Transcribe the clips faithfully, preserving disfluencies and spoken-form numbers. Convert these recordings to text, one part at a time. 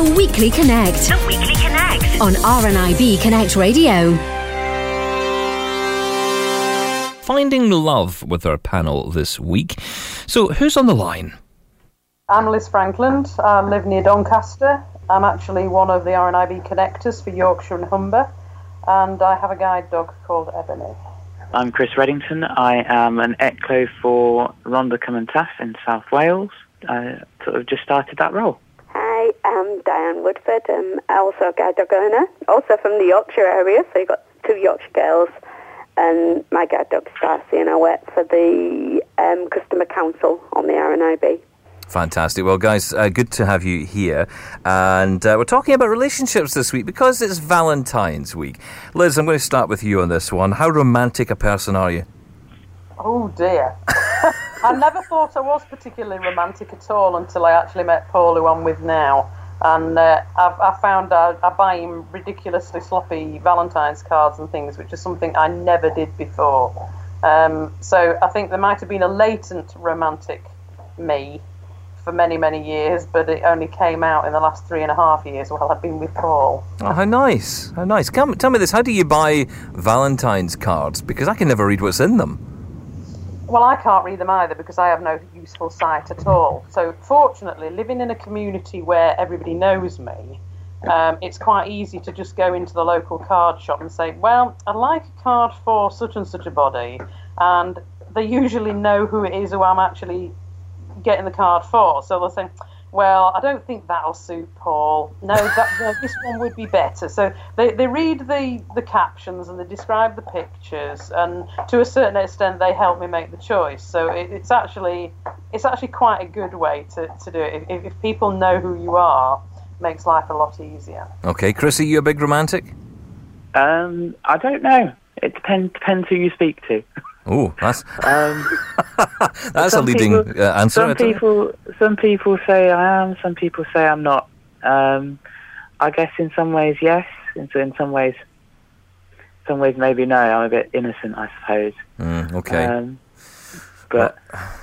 The Weekly Connect. The Weekly Connect. On R N I B Connect Radio. Finding love with our panel this week. So, who's on the line? I'm Liz Frankland. I live near Doncaster. I'm actually one of the R N I B connectors for Yorkshire and Humber, and I have a guide dog called Ebony. I'm Chris Reddington. I am an Eclo for Rhondda Cynon Taf in South Wales. I sort of just started that role. Hi, I'm Diane Woodford. I'm also a guide dog owner, also from the Yorkshire area, so you've got two Yorkshire girls. And my guide dog's Darcy, and I work for the um, Customer Council on the R N I B. Fantastic. Well, guys, uh, good to have you here. And uh, we're talking about relationships this week because it's Valentine's week. Liz, I'm going to start with you on this one. How romantic a person are you? Oh, dear. I never thought I was particularly romantic at all until I actually met Paul, who I'm with now. And uh, I've, I found I, I buy him ridiculously sloppy Valentine's cards and things, which is something I never did before. Um, so I think there might have been a latent romantic me for many, many years, but it only came out in the last three and a half years while I've been with Paul. Oh, how nice. How nice. Come, tell me this, how do you buy Valentine's cards? Because I can never read what's in them. Well, I can't read them either because I have no useful sight at all. So fortunately, living in a community where everybody knows me, um, it's quite easy to just go into the local card shop and say, well, I'd like a card for such and such a body. And they usually know who it is who I'm actually getting the card for. So they'll say, well, I don't think that'll suit Paul. No, that, no this one would be better. So they, they read the, the captions and they describe the pictures, and to a certain extent they help me make the choice. So it, it's actually it's actually quite a good way to, to do it. If, if people know who you are, it makes life a lot easier. Okay, Chris, are you a big romantic? Um, I don't know. It depends depends who you speak to. Oh, that's um, that's a leading people, uh, answer. Some people, some people say I am. Some people say I'm not. Um, I guess in some ways, yes. In, in some ways, some ways maybe no. I'm a bit innocent, I suppose. Mm, okay. Um, but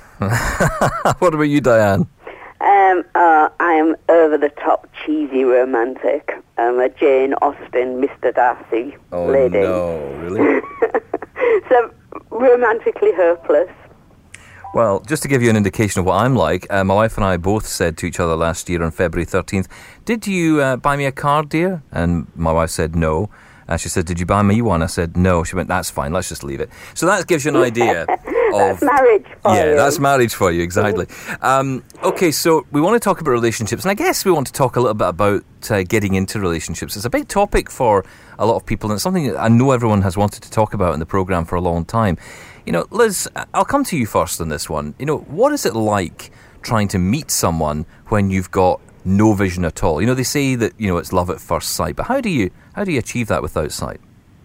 what about you, Diane? Um, uh, I am over the top cheesy romantic. I'm a Jane Austen, Mister Darcy oh, lady. No, really? So romantically hopeless. Well, just to give you an indication of what I'm like, uh, my wife and I both said to each other last year on February thirteenth, did you uh, buy me a card, dear? And my wife said no. Uh, she said, did you buy me one? I said no. She went, that's fine, let's just leave it. So that gives you an idea of... That's marriage for yeah, you. that's marriage for you, exactly. um, okay, so we want to talk about relationships, and I guess we want to talk a little bit about uh, getting into relationships. It's a big topic for a lot of people, and it's something that I know everyone has wanted to talk about in the programme for a long time. You know, Liz, I'll come to you first on this one. You know, what is it like trying to meet someone when you've got no vision at all? You know, they say that, you know, it's love at first sight, but how do you how do you achieve that without sight?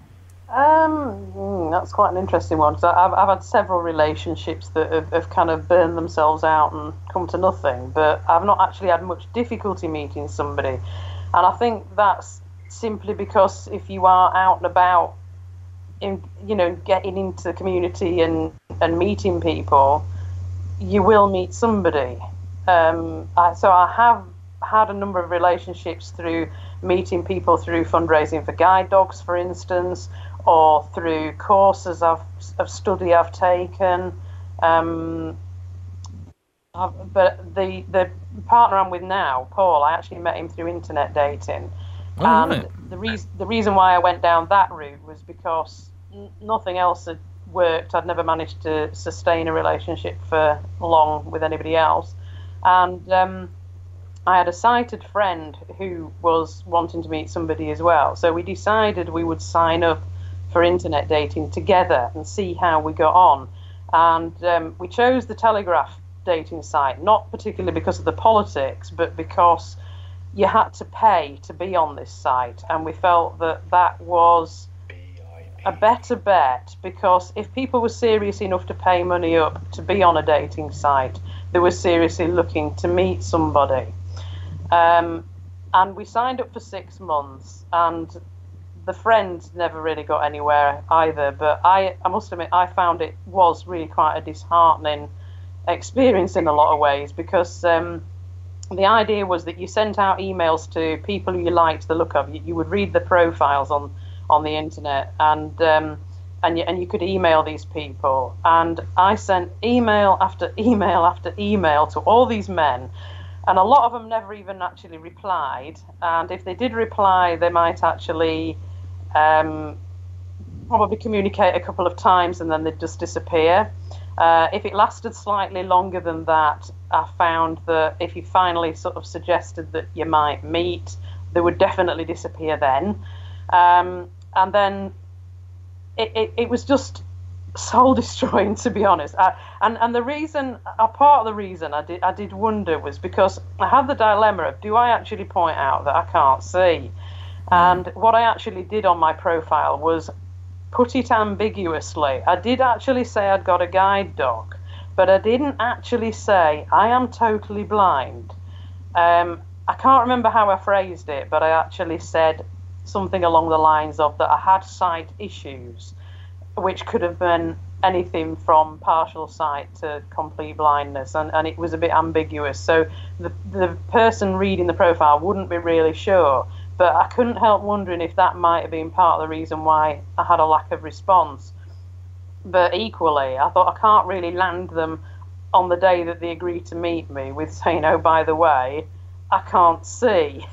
Um, mm, that's quite an interesting one. So I've, I've had several relationships that have, have kind of burned themselves out and come to nothing, but I've not actually had much difficulty meeting somebody. And I think that's simply because if you are out and about, in, you know, getting into the community and, and meeting people, you will meet somebody. Um, I, so I have had a number of relationships through meeting people through fundraising for guide dogs, for instance, or through courses I've, of study I've taken. Um, I've, but the the partner I'm with now, Paul, I actually met him through internet dating. Oh, and right. the, reason, the reason why I went down that route was because n- nothing else had worked. I'd never managed to sustain a relationship for long with anybody else. And um, I had a sighted friend who was wanting to meet somebody as well. So we decided we would sign up for internet dating together and see how we got on. And um, we chose the Telegraph dating site, not particularly because of the politics, but because you had to pay to be on this site. And we felt that that was a better bet, because if people were serious enough to pay money up to be on a dating site, they were seriously looking to meet somebody. Um, and we signed up for six months, and the friend never really got anywhere either. But I, I must admit, I found it was really quite a disheartening experience in a lot of ways, because um, the idea was that you sent out emails to people who you liked the look of. You, you would read the profiles on, on the internet, and um, and you, and you could email these people. And I sent email after email after email to all these men, and a lot of them never even actually replied. And if they did reply, they might actually um, probably communicate a couple of times, and then they'd just disappear. Uh, if it lasted slightly longer than that, I found that if you finally sort of suggested that you might meet, they would definitely disappear then. Um, and then it, it, it was just soul destroying, to be honest. I, and and the reason, a part of the reason I did I did wonder was because I had the dilemma of, do I actually point out that I can't see? And what I actually did on my profile was put it ambiguously. I did actually say I'd got a guide dog, but I didn't actually say I am totally blind. Um, I can't remember how I phrased it, but I actually said something along the lines of that I had sight issues, which could have been anything from partial sight to complete blindness, and, and it was a bit ambiguous. So the the person reading the profile wouldn't be really sure. But I couldn't help wondering if that might have been part of the reason why I had a lack of response. But equally, I thought I can't really land them on the day that they agreed to meet me with saying, oh, by the way, I can't see.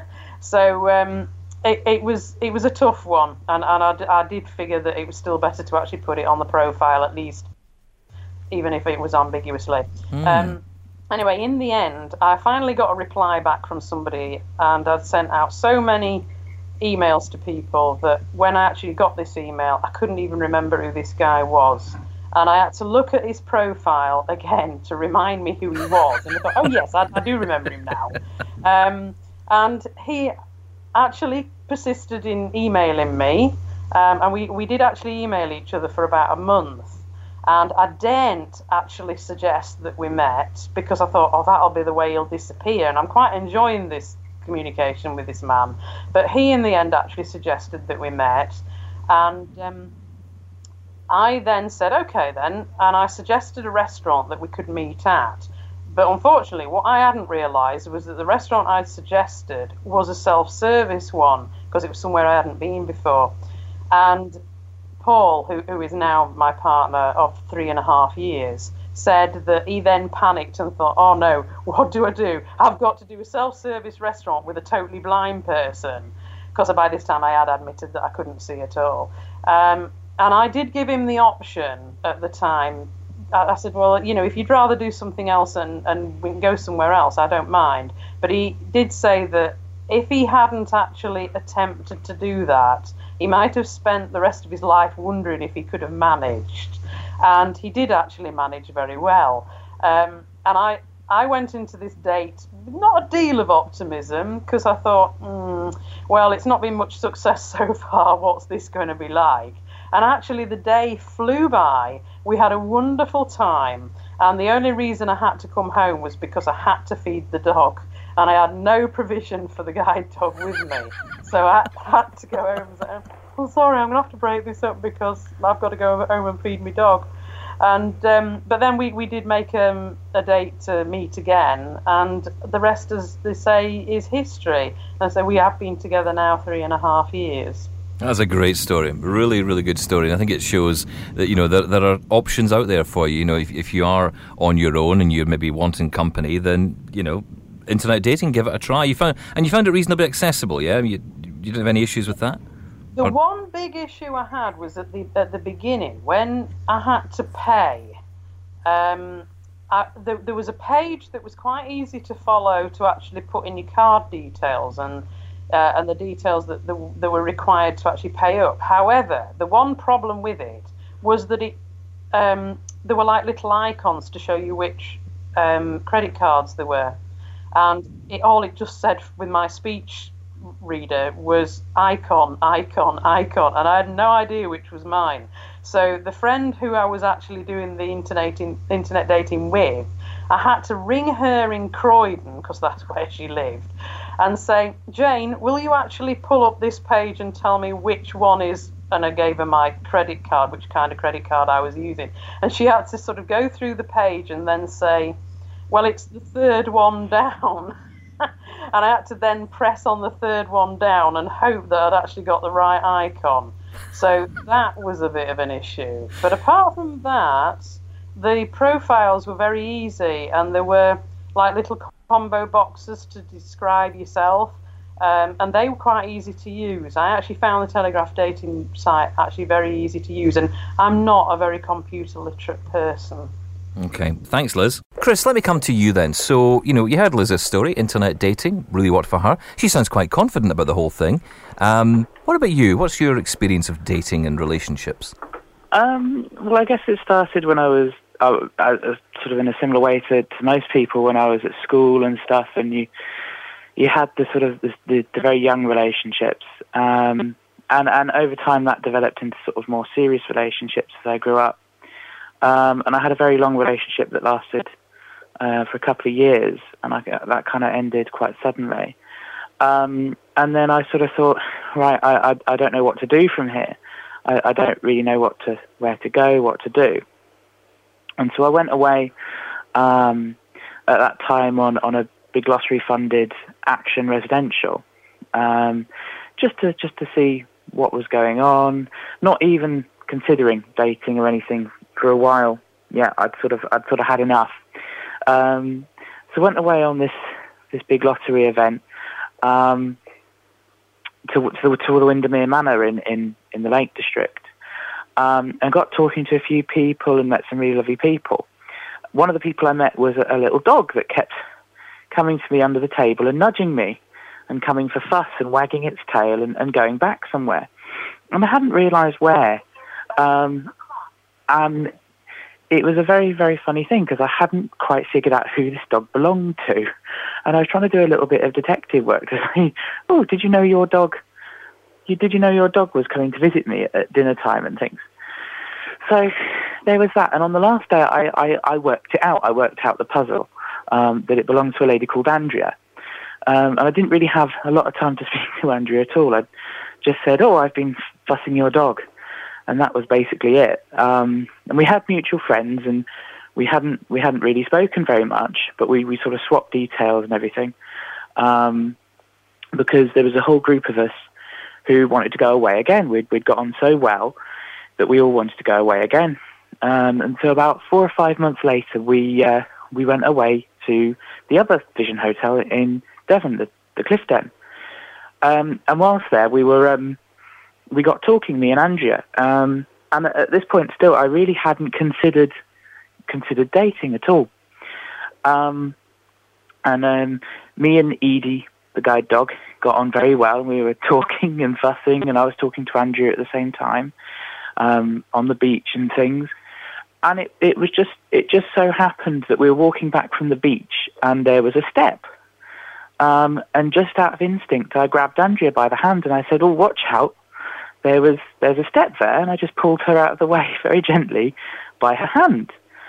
So um, it, it was it was a tough one. And, and I, I did figure that it was still better to actually put it on the profile, at least, even if it was ambiguously. Mm. Um, Anyway, in the end, I finally got a reply back from somebody, and I'd sent out so many emails to people that when I actually got this email, I couldn't even remember who this guy was. And I had to look at his profile again to remind me who he was. And I thought, oh, yes, I, I do remember him now. Um, and he actually persisted in emailing me, um, and we, we did actually email each other for about a month. And I daren't actually suggest that we met because I thought, oh, that'll be the way he'll disappear. And I'm quite enjoying this communication with this man. But he, in the end, actually suggested that we met. And um, I then said, OK, then. And I suggested a restaurant that we could meet at. But unfortunately, what I hadn't realised was that the restaurant I'd suggested was a self-service one because it was somewhere I hadn't been before. And Paul, who, who is now my partner of three and a half years, said that he then panicked and thought, oh no, what do I do? I've got to do a self-service restaurant with a totally blind person. Because by this time I had admitted that I couldn't see at all. Um, and I did give him the option at the time. I, I said, well, you know, if you'd rather do something else and, and we can go somewhere else, I don't mind. But he did say that if he hadn't actually attempted to do that, he might have spent the rest of his life wondering if he could have managed. And he did actually manage very well. Um, and I, I went into this date with not a deal of optimism because I thought, mm, well, it's not been much success so far. What's this going to be like? And actually the day flew by. We had a wonderful time. And the only reason I had to come home was because I had to feed the dog. And I had no provision for the guide dog with me. So I had to go home and say, oh, sorry, I'm going to have to break this up because I've got to go home and feed my dog. And um, But then we, we did make um, a date to meet again. And the rest, as they say, is history. And so we have been together now three and a half years. That's a great story. Really, really good story. And I think it shows that, you know, there, there are options out there for you. You know, if, if you are on your own and you're maybe wanting company, then, you know, internet dating, give it a try. You found and you found it reasonably accessible, yeah? You, you didn't have any issues with that? The or? one big issue I had was at the at the beginning when I had to pay. Um, I, there, there was a page that was quite easy to follow to actually put in your card details and uh, and the details that, the, that were required to actually pay up. However, the one problem with it was that it um, there were like little icons to show you which um, credit cards there were. And it, all it just said with my speech reader was icon, icon, icon. And I had no idea which was mine. So the friend who I was actually doing the internet, in, internet dating with, I had to ring her in Croydon, because that's where she lived, and say, Jane, will you actually pull up this page and tell me which one is... And I gave her my credit card, which kind of credit card I was using. And she had to sort of go through the page and then say... Well, it's the third one down. And I had to then press on the third one down and hope that I'd actually got the right icon. So that was a bit of an issue. But apart from that, the profiles were very easy, and there were like little combo boxes to describe yourself, um, and they were quite easy to use. I actually found the Telegraph dating site actually very easy to use, and I'm not a very computer literate person. Okay, thanks, Liz. Chris, let me come to you then. So, you know, you heard Liz's story, internet dating, really worked for her. She sounds quite confident about the whole thing. Um, what about you? What's your experience of dating and relationships? Um, well, I guess it started when I was, I, I was sort of in a similar way to, to most people when I was at school and stuff, and you you had the sort of the, the, the very young relationships, um, and, and over time that developed into sort of more serious relationships as I grew up. Um, and I had a very long relationship that lasted uh, for a couple of years, and I, that kind of ended quite suddenly. Um, and then I sort of thought, right, I, I, I don't know what to do from here. I, I don't really know what to, where to go, what to do. And so I went away um, at that time on, on a big lottery-funded Action residential, um, just to just to see what was going on. Not even considering dating or anything. For a while, yeah, I'd sort of I'd sort of had enough. Um, so I went away on this this big lottery event um, to, to to the Windermere Manor in, in, in the Lake District, um, and got talking to a few people and met some really lovely people. One of the people I met was a, a little dog that kept coming to me under the table and nudging me, and coming for fuss and wagging its tail and, and going back somewhere, and I hadn't realised where. Um, And it was a very, very funny thing because I hadn't quite figured out who this dog belonged to. And I was trying to do a little bit of detective work to say, oh, did you know your dog, you, did you know your dog was coming to visit me at, at dinner time and things? So there was that. And on the last day, I, I, I worked it out. I worked out the puzzle, um, that it belonged to a lady called Andrea. Um, and I didn't really have a lot of time to speak to Andrea at all. I just said, oh, I've been fussing your dog. And that was basically it. Um, and we had mutual friends, and we hadn't we hadn't really spoken very much, but we, we sort of swapped details and everything, um, because there was a whole group of us who wanted to go away again. We'd we'd got on so well that we all wanted to go away again. Um, and so about four or five months later, we uh, we went away to the other Vision Hotel in Devon, the, the Cliff Den. Um, and whilst there, we were. Um, We got talking, me and Andrea, um, and at this point still, I really hadn't considered considered dating at all. Um, and um, me and Edie, the guide dog, got on very well, and we were talking and fussing, and I was talking to Andrea at the same time um, on the beach and things. And it, it was just it just so happened that we were walking back from the beach, and there was a step. Um, and just out of instinct, I grabbed Andrea by the hand, and I said, "Oh, watch out. There was there's a step there," and I just pulled her out of the way very gently by her hand.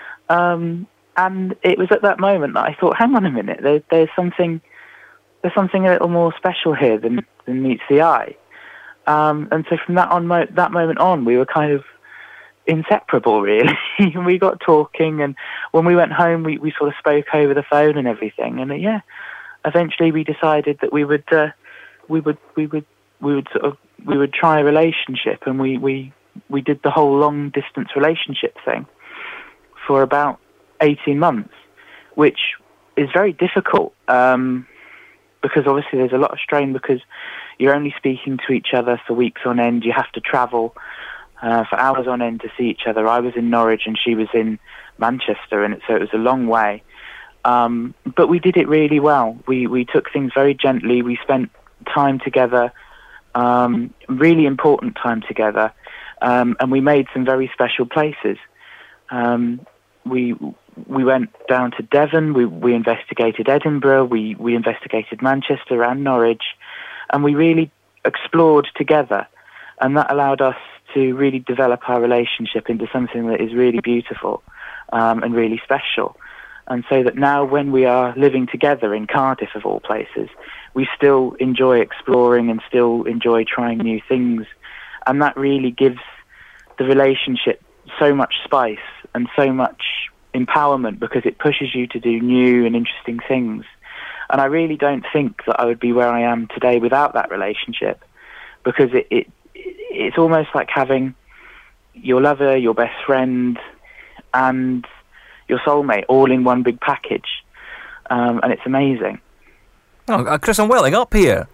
Um, and it was at that moment that I thought, hang on a minute, there, there's something there's something a little more special here than, than meets the eye. Um, and so from that on mo- that moment on, we were kind of inseparable, really. We got talking, and when we went home, we, we sort of spoke over the phone and everything. And uh, yeah, eventually we decided that we would uh, we would we would we would sort of we would try a relationship, and we, we, we did the whole long-distance relationship thing for about eighteen months, which is very difficult um, because obviously there's a lot of strain because you're only speaking to each other for weeks on end. You have to travel uh, for hours on end to see each other. I was in Norwich and she was in Manchester, and it, so it was a long way. Um, but we did it really well. We, we took things very gently. We spent time together, Um, really important time together, um, and we made some very special places. Um, we we went down to Devon, we, we investigated Edinburgh, we, we investigated Manchester and Norwich, and we really explored together, and that allowed us to really develop our relationship into something that is really beautiful um, and really special. And so that now when we are living together in Cardiff, of all places, we still enjoy exploring and still enjoy trying new things. And that really gives the relationship so much spice and so much empowerment because it pushes you to do new and interesting things. And I really don't think that I would be where I am today without that relationship, because it, it it's almost like having your lover, your best friend, and your soulmate all in one big package. Um, and it's amazing. Oh, uh, Chris, I'm welling up here.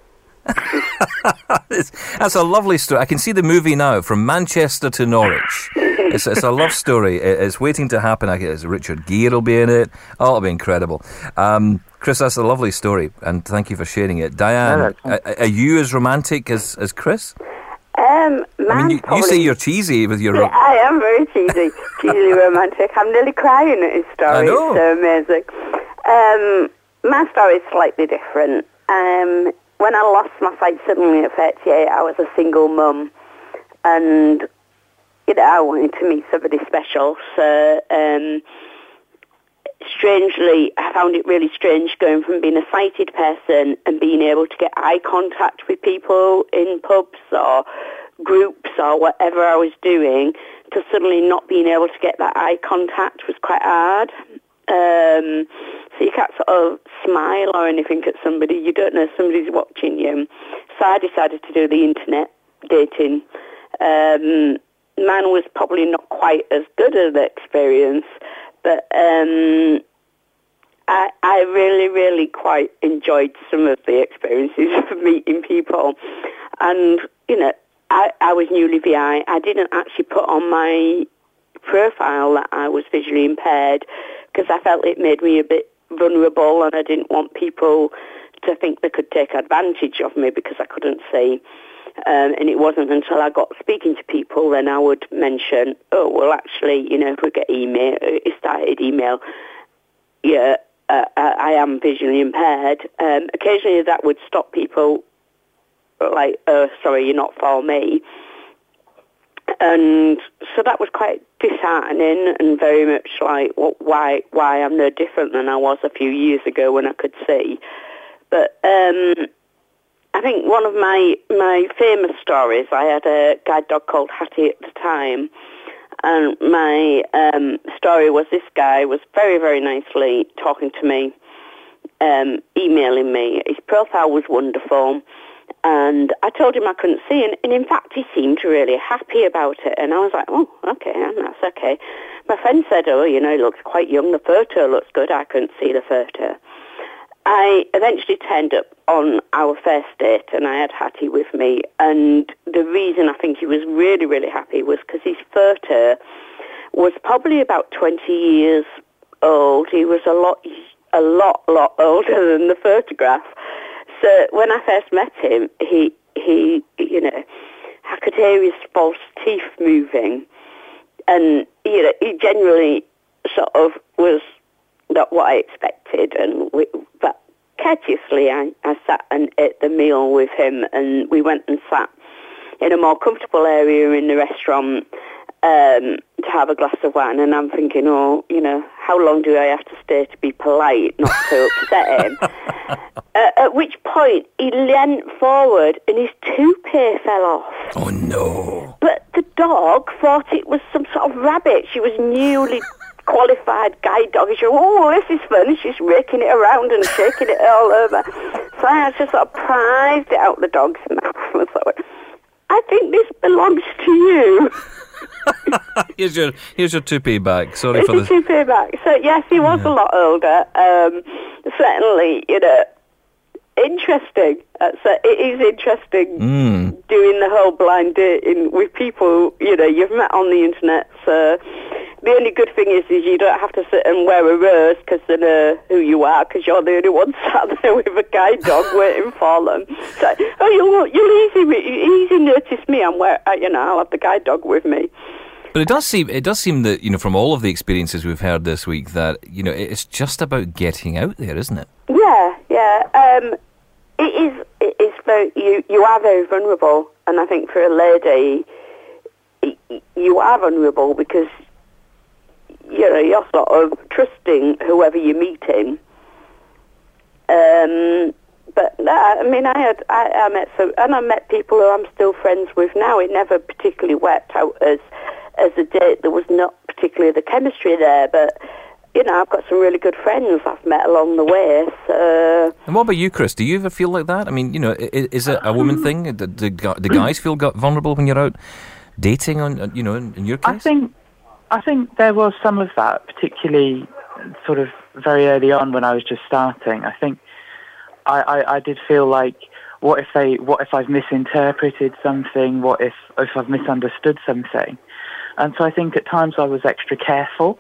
That's a lovely story. I can see the movie now, From Manchester to Norwich. It's, it's a love story. It's waiting to happen. I guess Richard Gere will be in it. Oh, it'll be incredible. Um, Chris, that's a lovely story, and thank you for sharing it. Diane, no, are, are you as romantic as, as Chris? Um, I mean, you, you say you're cheesy with your... Yeah, I am very cheesy, cheesily romantic. I'm nearly crying at his story. I know. It's so amazing. Um, my story is slightly different. Um, when I lost my sight suddenly at thirty-eight, I was a single mum, and you know, I wanted to meet somebody special. So, um, strangely, I found it really strange going from being a sighted person and being able to get eye contact with people in pubs or groups or whatever I was doing, to suddenly not being able to get that eye contact was quite hard. Um, so you can't sort of smile or anything at somebody. You don't know if somebody's watching you. So I decided to do the internet dating. Um, mine was probably not quite as good an experience, but um, I, I really, really quite enjoyed some of the experiences of meeting people. And, you know, I, I was newly V I. I didn't actually put on my profile that I was visually impaired because I felt it made me a bit vulnerable, and I didn't want people to think they could take advantage of me because I couldn't see. Um, and it wasn't until I got speaking to people then I would mention, oh, well, actually, you know, if we get email, it started email, yeah, uh, I am visually impaired. Um, occasionally that would stop people like, oh, sorry, you're not for me. And so that was quite disheartening and very much like, well, why why I'm no different than I was a few years ago when I could see. But um, I think one of my, my famous stories, I had a guide dog called Hattie at the time, and my um, story was this guy was very, very nicely talking to me, um, emailing me. His profile was wonderful. And I told him I couldn't see, and, and in fact he seemed really happy about it. And I was like, oh, okay, and that's okay. My friend said, oh, you know, he looks quite young, the photo looks good. I couldn't see the photo. I eventually turned up on our first date, and I had Hattie with me. And the reason I think he was really, really happy was because his photo was probably about twenty years old. He was a lot, a lot, lot older than the photograph. So when I first met him, he, he, you know, I could hear his false teeth moving, and, you know, he generally sort of was not what I expected, and we, but courteously I, I sat and ate the meal with him, and we went and sat in a more comfortable area in the restaurant um, to have a glass of wine, and I'm thinking, oh, you know, how long do I have to stay to be polite, not to upset him? Uh, at which point he leant forward and his toupee fell off. Oh, no. But the dog thought it was some sort of rabbit. She was newly qualified guide dog. She said, oh, this is fun. She's raking it around and shaking it all over. So I just sort of prized it out the dog's mouth and thought, I think this belongs to you. here's your here's your toupee back. Sorry Here's for your this. toupee back. So yes, he was Yeah. a lot older. Um, certainly, you know, interesting. Uh, so it is interesting Mm. doing the whole blind dating with people, you know, you've met on the internet. So the only good thing is, is you don't have to sit and wear a rose because they know who you are, because you're the only one sat there with a guide dog waiting for them. So, oh, you'll, you'll easy, easy notice me. I'm where, you know, I'll have the guide dog with me. But it does seem it does seem that, you know, from all of the experiences we've heard this week, that, you know, it's just about getting out there, isn't it? Yeah, yeah. Um, it is. It is very. You you are very vulnerable, and I think for a lady, you are vulnerable because, you know, you're sort of trusting whoever you're meeting. Um, but no, I mean, I had I, I met some, and I met people who I'm still friends with now. It never particularly worked out as as a date. There was not particularly the chemistry there, but you know, I've got some really good friends I've met along the way. So. And what about you, Chris? Do you ever feel like that? I mean, you know, is, is it a woman thing? Do, do, do guys feel vulnerable when you're out dating? On, you know, in, in your case, I think, I think there was some of that, particularly sort of very early on when I was just starting. I think I, I, I did feel like, what if they, what if I've misinterpreted something? What if, if I've misunderstood something? And so I think at times I was extra careful.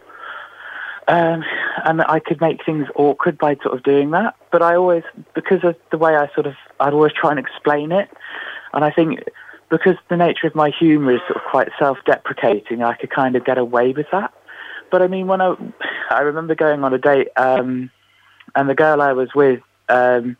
Um, and I could make things awkward by sort of doing that. But I always, because of the way I sort of, I'd always try and explain it. And I think because the nature of my humour is sort of quite self-deprecating, I could kind of get away with that. But I mean, when I, I remember going on a date, um, and the girl I was with, um,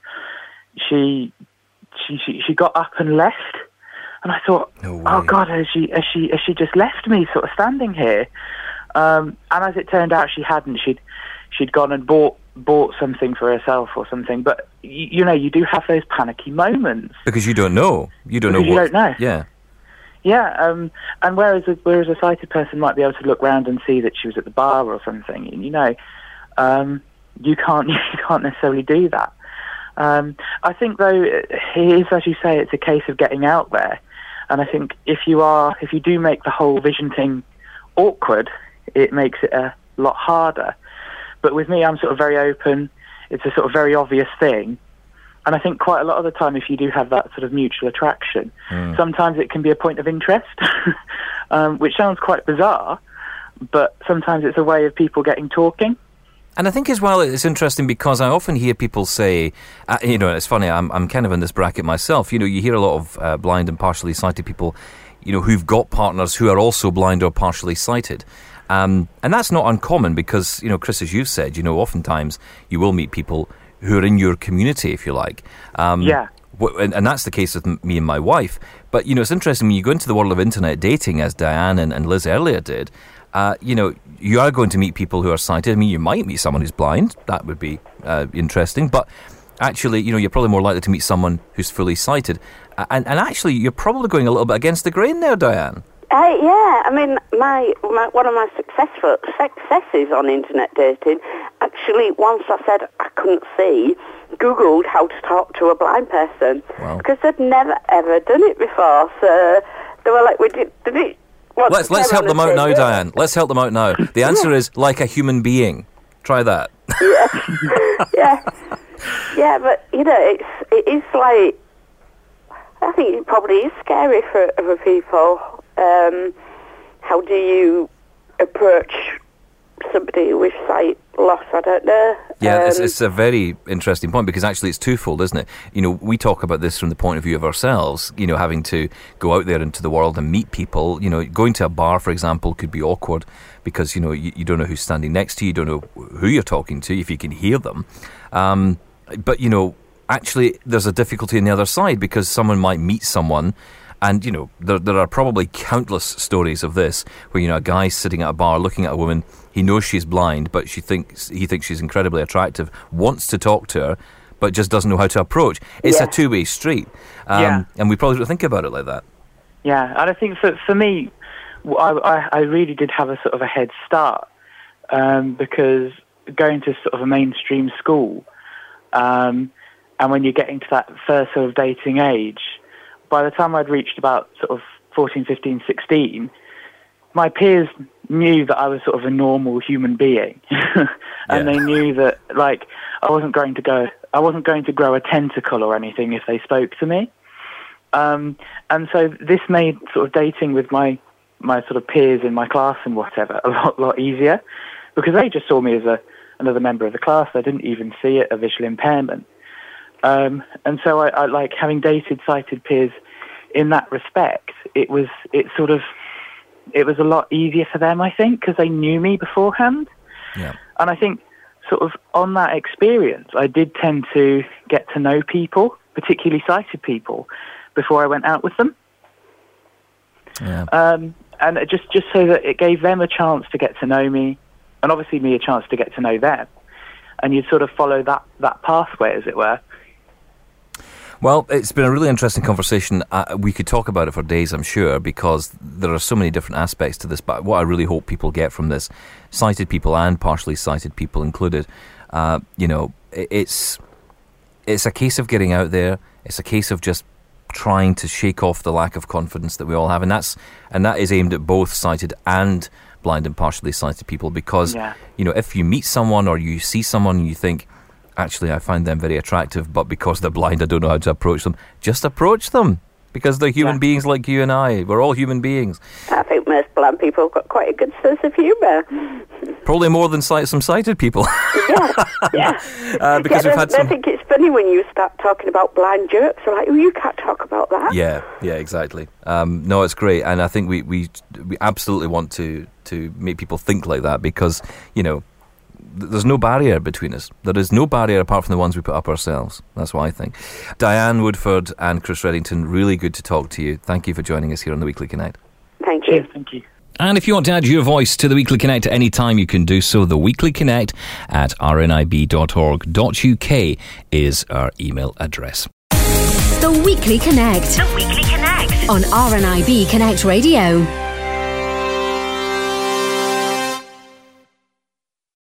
she, she, she, she got up and left. And I thought, no oh God, has she, has she, has she just left me sort of standing here? Um, and as it turned out, she hadn't. She'd she'd gone and bought bought something for herself or something. But y- you know, you do have those panicky moments because you don't know. You don't because know. You what, don't know. Yeah. Yeah. Um, and whereas a, whereas a sighted person might be able to look round and see that she was at the bar or something, and you know, um, you can't you can't necessarily do that. Um, I think though it is, as you say, it's a case of getting out there. And I think if you are if you do make the whole vision thing awkward, it makes it a lot harder. But with me, I'm sort of very open. It's a sort of very obvious thing. And I think quite a lot of the time, if you do have that sort of mutual attraction, mm. sometimes it can be a point of interest, um, which sounds quite bizarre, but sometimes it's a way of people getting talking. And I think as well it's interesting because I often hear people say, uh, you know, it's funny, I'm I'm kind of in this bracket myself. You know, you hear a lot of uh, blind and partially sighted people, you know, who've got partners who are also blind or partially sighted. Um, and that's not uncommon because, you know, Chris, as you've said, you know, oftentimes you will meet people who are in your community, if you like. Um, yeah. W- and, and that's the case with m- me and my wife. But, you know, it's interesting when you go into the world of internet dating, as Diane and, and Liz earlier did, uh, you know, you are going to meet people who are sighted. I mean, you might meet someone who's blind. That would be uh, interesting. But actually, you know, you're probably more likely to meet someone who's fully sighted. Uh, and, and actually, you're probably going a little bit against the grain there, Diane. Uh, yeah, I mean, my, my one of my successful successes on internet dating, actually, once I said I couldn't see, Googled how to talk to a blind person. Wow. Because they'd never, ever done it before. So they were like, we did, did it... What, let's let's help them out now, Diane. Let's help them out now. The answer yeah. is like a human being. Try that. Yeah, yeah, yeah. But you know, it's it is like I think it probably is scary for other people. Um, how do you approach somebody with sight loss? I don't know. Yeah, um, it's, it's a very interesting point because actually it's twofold, isn't it? You know, we talk about this from the point of view of ourselves, you know, having to go out there into the world and meet people. You know, going to a bar, for example, could be awkward because, you know, you, you don't know who's standing next to you, you don't know who you're talking to, if you can hear them. Um, but, you know, actually there's a difficulty on the other side because someone might meet someone. And, you know, there there are probably countless stories of this where, you know, a guy's sitting at a bar looking at a woman, he knows she's blind, but she thinks he thinks she's incredibly attractive, wants to talk to her, but just doesn't know how to approach. It's yeah. a two-way street. Um, yeah. And we probably don't think about it like that. Yeah, and I think for, for me, I, I, I really did have a sort of a head start um, because going to sort of a mainstream school, um, and when you're getting to that first sort of dating age, by the time I'd reached about sort of fourteen, fifteen, sixteen, my peers knew that I was sort of a normal human being. and yeah. they knew that, like, I wasn't going to go, I wasn't going to grow a tentacle or anything if they spoke to me. Um, and so this made sort of dating with my, my sort of peers in my class and whatever a lot, lot easier because they just saw me as a, another member of the class. They didn't even see it, a visual impairment. Um, and so I, I like having dated sighted peers in that respect. It was, it sort of, it was a lot easier for them, I think, because they knew me beforehand. Yeah. And I think sort of on that experience, I did tend to get to know people, particularly sighted people, before I went out with them. Yeah. Um, and it just, just so that it gave them a chance to get to know me, and obviously me a chance to get to know them. And you'd sort of follow that, that pathway, as it were. Well, it's been a really interesting conversation. Uh, we could talk about it for days, I'm sure, because there are so many different aspects to this. But what I really hope people get from this, sighted people and partially sighted people included, uh, you know, it's it's a case of getting out there. It's a case of just trying to shake off the lack of confidence that we all have, and that's and that is aimed at both sighted and blind and partially sighted people. Because Yeah. you know, if you meet someone or you see someone and you think, actually, I find them very attractive, but because they're blind, I don't know how to approach them. Just approach them, because they're human Yeah. beings like you and I. We're all human beings. I think most blind people have got quite a good sense of humour. Probably more than sight, some sighted people. Yeah, yeah. uh, because yeah, we've had I some... think it's funny when you start talking about blind jokes. They're like, oh, you can't talk about that. Yeah, yeah, exactly. Um, no, it's great, and I think we, we we absolutely want to to make people think like that, because, you know, there's no barrier between us. There is no barrier apart from the ones we put up ourselves. That's what I think. Diane Woodford and Chris Reddington, really good to talk to you. Thank you for joining us here on the Weekly Connect. Thank you. Cheers, thank you. And if you want to add your voice to the Weekly Connect at any time, you can do so. The Weekly Connect at r n i b dot org dot u k is our email address. The Weekly Connect. The Weekly Connect. On R N I B Connect Radio.